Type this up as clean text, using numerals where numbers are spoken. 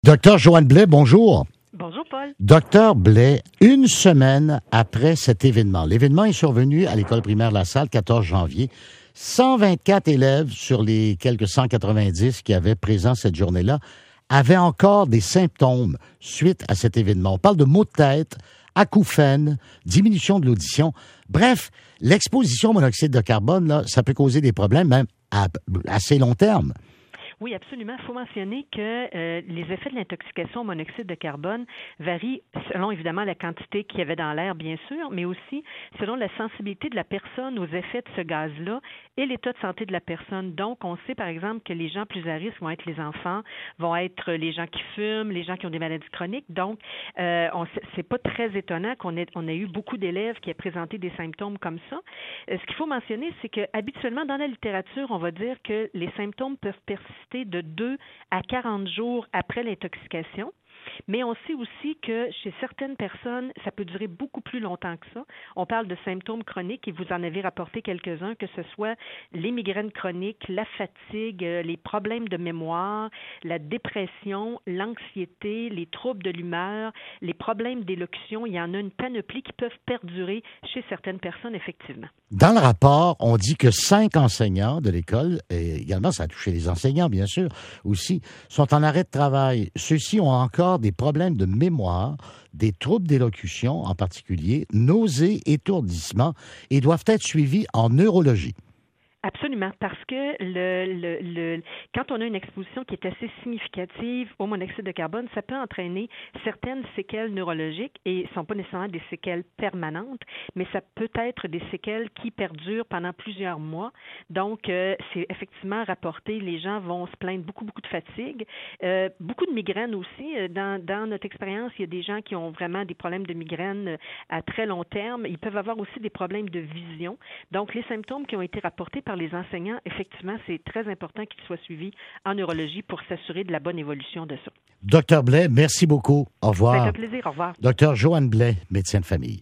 Docteur Joanne Blais, bonjour. Bonjour, Paul. Docteur Blais, une semaine après cet événement, l'événement est survenu à l'école primaire La Salle, 14 janvier. 124 élèves sur les quelques 190 qui avaient présent cette journée-là avaient encore des symptômes suite à cet événement. On parle de maux de tête, acouphènes, diminution de l'audition. Bref, l'exposition au monoxyde de carbone, là, ça peut causer des problèmes même à assez long terme. Oui, absolument. Il faut mentionner que les effets de l'intoxication au monoxyde de carbone varient selon, évidemment, la quantité qu'il y avait dans l'air, bien sûr, mais aussi selon la sensibilité de la personne aux effets de ce gaz-là et l'état de santé de la personne. Donc, on sait, par exemple, que les gens plus à risque vont être les enfants, vont être les gens qui fument, les gens qui ont des maladies chroniques. Donc, c'est pas très étonnant qu'on ait eu beaucoup d'élèves qui aient présenté des symptômes comme ça. Ce qu'il faut mentionner, c'est que habituellement, dans la littérature, on va dire que les symptômes peuvent persister de 2 à 40 jours après l'intoxication. Mais on sait aussi que chez certaines personnes, ça peut durer beaucoup plus longtemps que ça. On parle de symptômes chroniques et vous en avez rapporté quelques-uns, que ce soit les migraines chroniques, la fatigue, les problèmes de mémoire, la dépression, l'anxiété, les troubles de l'humeur, les problèmes d'élocution. Il y en a une panoplie qui peuvent perdurer chez certaines personnes, effectivement. Dans le rapport, on dit que 5 enseignants de l'école, et également ça a touché les enseignants bien sûr aussi, sont en arrêt de travail. Ceux-ci ont encore des problèmes de mémoire, des troubles d'élocution en particulier, nausées, étourdissements et doivent être suivis en neurologie. Absolument, parce que quand on a une exposition qui est assez significative au monoxyde de carbone, ça peut entraîner certaines séquelles neurologiques et ne sont pas nécessairement des séquelles permanentes, mais ça peut être des séquelles qui perdurent pendant plusieurs mois. Donc, c'est effectivement rapporté, les gens vont se plaindre beaucoup de fatigue, beaucoup de migraines aussi. Dans notre expérience, il y a des gens qui ont vraiment des problèmes de migraine à très long terme. Ils peuvent avoir aussi des problèmes de vision. Donc, les symptômes qui ont été rapportés par les enseignants, effectivement, c'est très important qu'ils soient suivis en neurologie pour s'assurer de la bonne évolution de ça. Docteur Blais, merci beaucoup. Au revoir. Ça fait plaisir. Au revoir. Docteur Joanne Blais, médecin de famille.